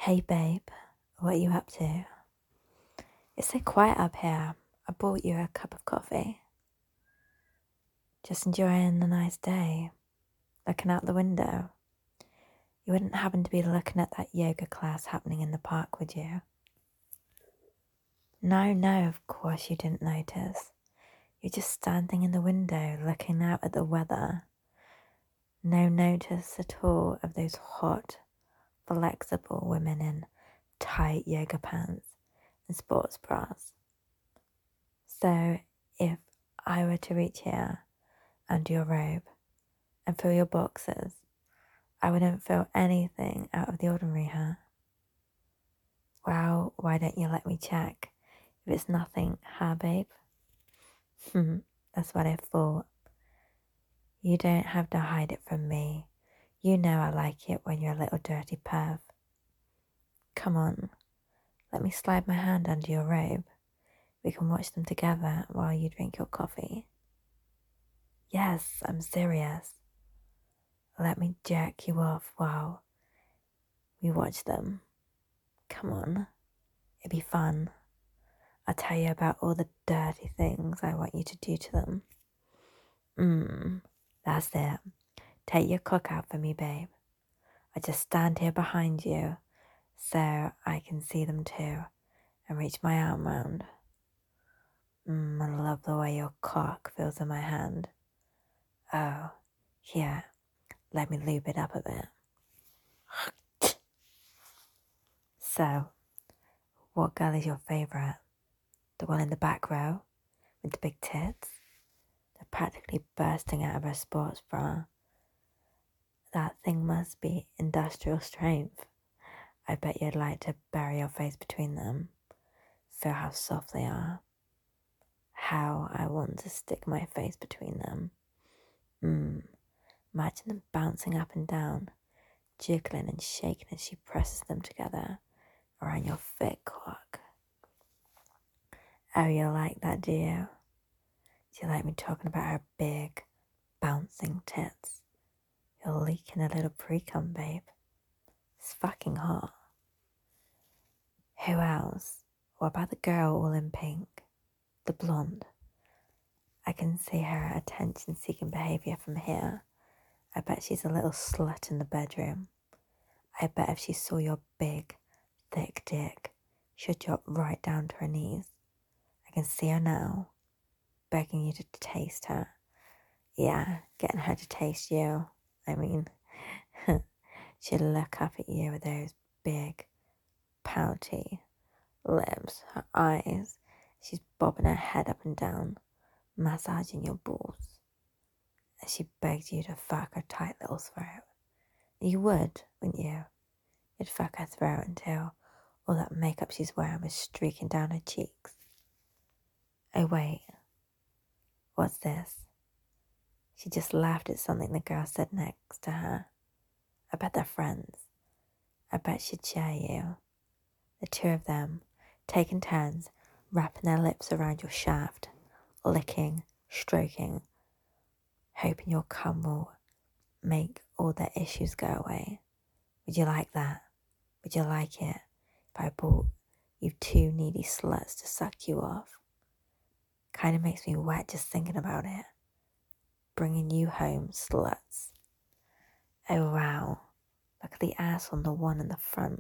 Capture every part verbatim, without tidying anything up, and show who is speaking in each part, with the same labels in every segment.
Speaker 1: Hey babe, what are you up to? It's so quiet up here. I bought you a cup of coffee. Just enjoying the nice day, looking out the window. You wouldn't happen to be looking at that yoga class happening in the park, would you? No, no, of course you didn't notice. You're just standing in the window looking out at the weather. No notice at all of those hot, flexible women in tight yoga pants and sports bras. So if I were to reach here under your robe and feel your boxers, I wouldn't feel anything out of the ordinary, huh? Well, why don't you let me check if it's nothing, huh, babe? That's what I thought. You don't have to hide it from me. You know I like it when you're a little dirty perv. Come on, let me slide my hand under your robe. We can watch them together while you drink your coffee. Yes, I'm serious. Let me jerk you off while we watch them. Come on, it'd be fun. I'll tell you about all the dirty things I want you to do to them. Mmm, that's it. Take your cock out for me, babe. I just stand here behind you so I can see them too and reach my arm round. Mmm, I love the way your cock feels in my hand. Oh, here, let me lube it up a bit. So, what girl is your favourite? The one in the back row with the big tits? They're practically bursting out of her sports bra. That thing must be industrial strength. I bet you'd like to bury your face between them. Feel how soft they are. How I want to stick my face between them. Mmm. Imagine them bouncing up and down, jiggling and shaking as she presses them together around your thick cock. Oh, you like that, do you? Do you like me talking about her big, bouncing tits? You're leaking a little pre-cum, babe. It's fucking hot. Who else? What about the girl all in pink? The blonde? I can see her attention-seeking behaviour from here. I bet she's a little slut in the bedroom. I bet if she saw your big, thick dick, she'd drop right down to her knees. I can see her now, begging you to taste her. Yeah, getting her to taste you. I mean, she'd look up at you with those big, pouty lips, her eyes. She's bobbing her head up and down, massaging your balls. And she begged you to fuck her tight little throat. You would, wouldn't you? You'd fuck her throat until all that makeup she's wearing was streaking down her cheeks. Oh wait, what's this? She just laughed at something the girl said next to her. I bet they're friends. I bet she'd share you. The two of them, taking turns, wrapping their lips around your shaft, licking, stroking, hoping your cum will make all their issues go away. Would you like that? Would you like it if I brought you two needy sluts to suck you off? Kind of makes me wet just thinking about it. Bringing you home, sluts. Oh wow, look at the ass on the one in the front.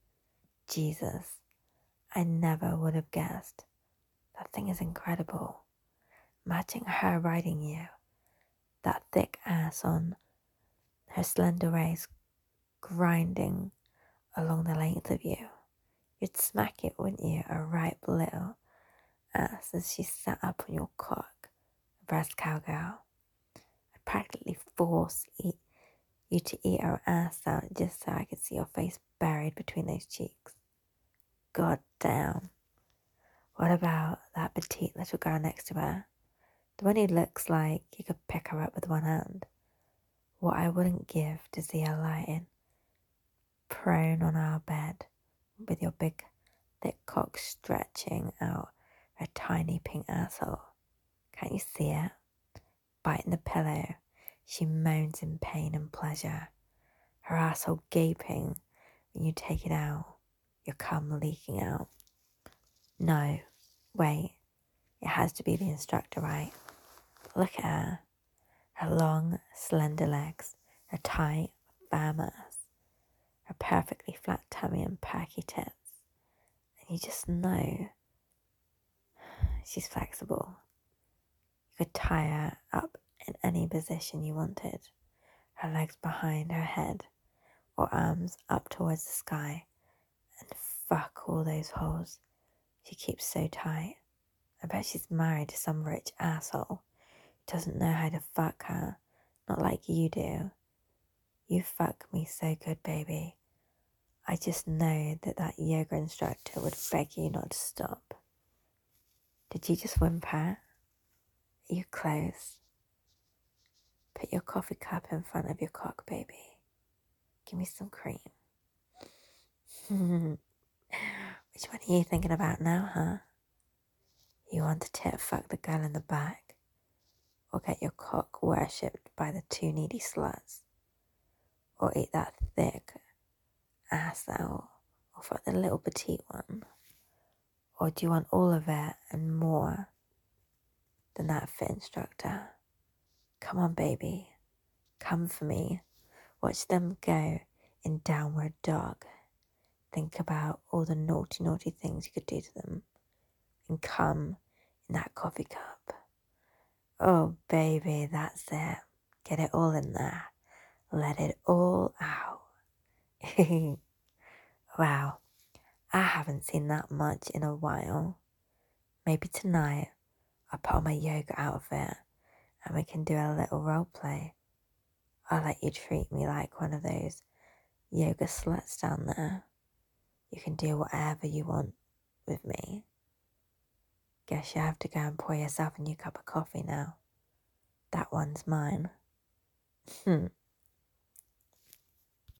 Speaker 1: Jesus, I never would have guessed. That thing is incredible. Matching her riding you, that thick ass on her slender waist grinding along the length of you. You'd smack it, wouldn't you? A ripe little ass as she sat up on your cock, a breast cowgirl. I'd practically force eat, you to eat her ass out just so I could see your face buried between those cheeks. God damn. What about that petite little girl next to her? The one who looks like you could pick her up with one hand. What I wouldn't give to see her lying prone on our bed with your big thick cock stretching out her tiny pink asshole. Can't you see it? Biting the pillow, she moans in pain and pleasure, her asshole gaping when you take it out. your cum leaking out. No, wait, it has to be the instructor, right? Look at her. Her long, slender legs, her tight, firm ass, her perfectly flat tummy and perky tits. And you just know she's flexible. You could tie her up in any position you wanted. Her legs behind her head or arms up towards the sky. And fuck all those holes she keeps so tight. I bet she's married to some rich asshole who doesn't know how to fuck her. Not like you do. You fuck me so good, baby. I just know that that yoga instructor would beg you not to stop. Did you just whimper? Are you close? Put your coffee cup in front of your cock, baby. Give me some cream. Which one are you thinking about now, huh? You want to tit fuck the girl in the back? Or get your cock worshipped by the two needy sluts? Or eat that thick ass out? Or fuck the little petite one? Or do you want all of it and more than that fit instructor? Come on, baby. Come for me. Watch them go in downward dog. Think about all the naughty, naughty things you could do to them. And come in that coffee cup. Oh, baby, that's it. Get it all in there. Let it all out. Wow, I haven't seen that much in a while. Maybe tonight I'll put on my yoga outfit and we can do a little role play. I'll let you treat me like one of those yoga sluts down there. You can do whatever you want with me. Guess you have to go and pour yourself a new cup of coffee now. That one's mine.